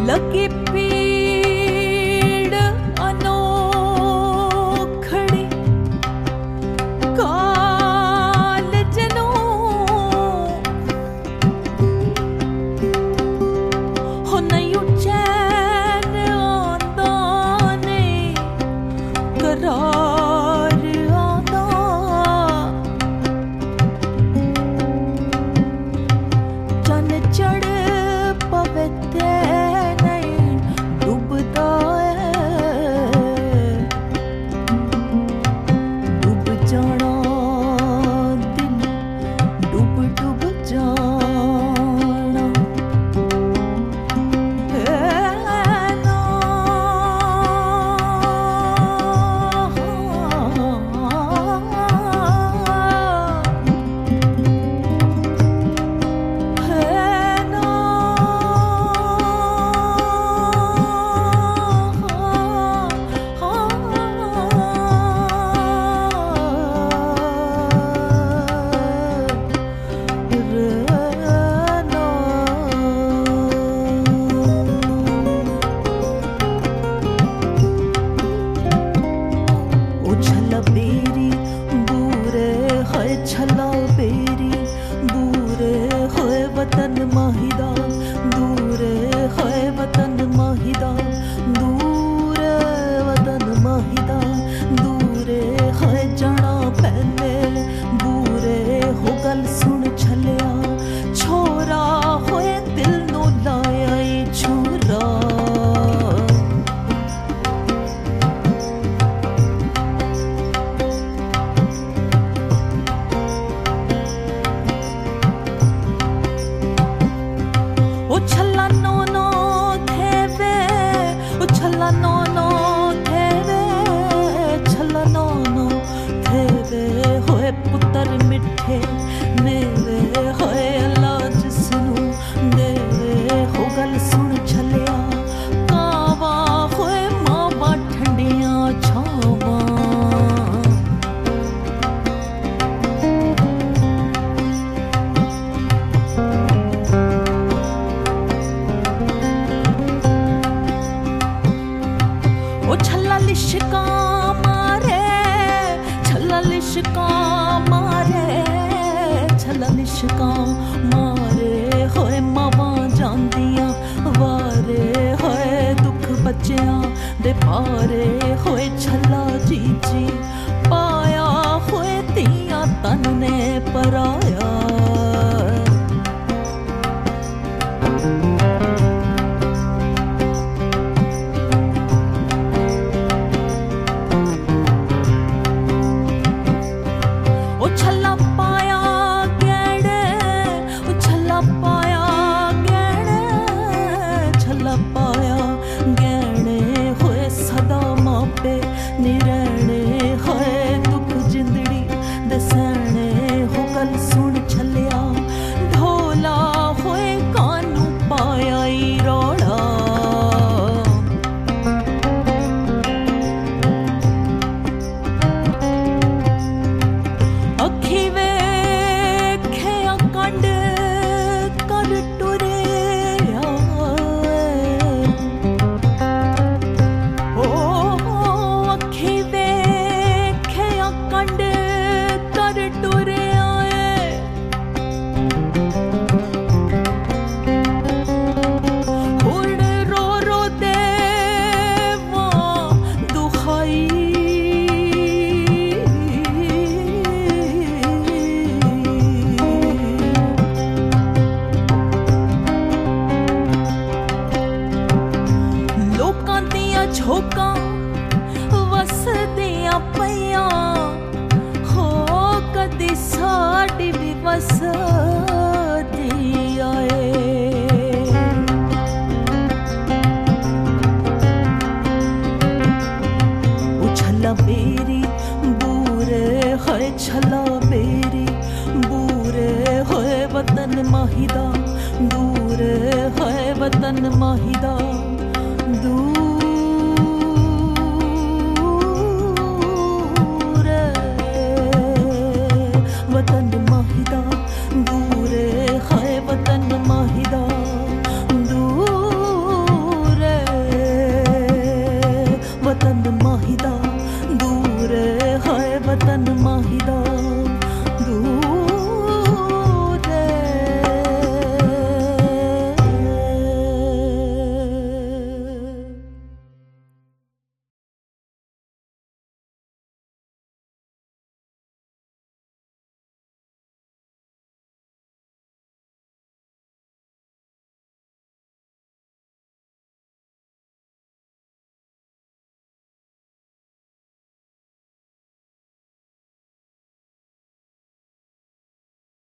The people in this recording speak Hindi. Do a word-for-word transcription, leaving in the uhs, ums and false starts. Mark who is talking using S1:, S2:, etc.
S1: लगी पीड़ अनोखड़ी काल जनू हो नहीं चैन आंदा ने करार आंदा चन चढ़ पवे ते नहीं डूबदा डूब जाना दिल डूब डूब जाना है ना है ना छला बेरी बूरे है छला बेरी बूरे है वतन माहिदा दूरे है वतन माहिदा दूरे वतन माहिदा दूरे है जाना पहले बूरे हो गल सुन छलिया छोरा होए दिल नो लाया ई छोरा उछला नो नो थेवे उछला नो नो थेवे छला नो नो थेवे होए पुत्र मिठे मेरे होए अल्लाह जिसनु देवे हो गल सुन छलिया कावा होए मावा ठंडियां छावा ओ छला लिशका मारे छला लिशका मारे छला लिशका मारे होए मावा जांदियां वारे होए दुख बच्चियां दे पारे होए छला जीजी पाया होए तियां तन ने पराया उछला पाया गैड़े उछला पाया गैड़े छला पाया गैड़े होए सदा मापे निरणे होए दुख जिंदड़ी दसणे हो गल सुन छलिया ढोला होए कानू पाया ई रोड़ा अखी वेख्या कंड कर टुरे ओ अखी वेख्या कंड कर टुरे हुण रो रो देवा दुहाई लोकां दियां झोकां वसदियां पईयां हो कदी साडी भी वसदी आए उछला बेरी बूरे है छला बेरी बूरे है वतन माहिदा दूरे है वतन माहिदा दूर